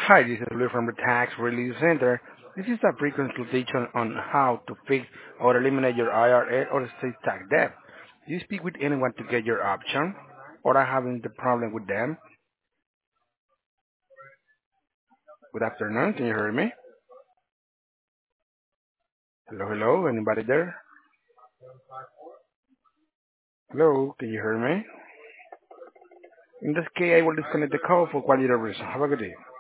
Hi, this is Luis from the Tax Relief Center. This is a free consultation on how to fix or eliminate your IRA or state tax debt. Do you speak with anyone to get your option? Or are having the problem with them? Good afternoon, can you hear me? Hello, hello, anybody there? Hello, can you hear me? In this case, I will disconnect the call for quality reason. Have a good day.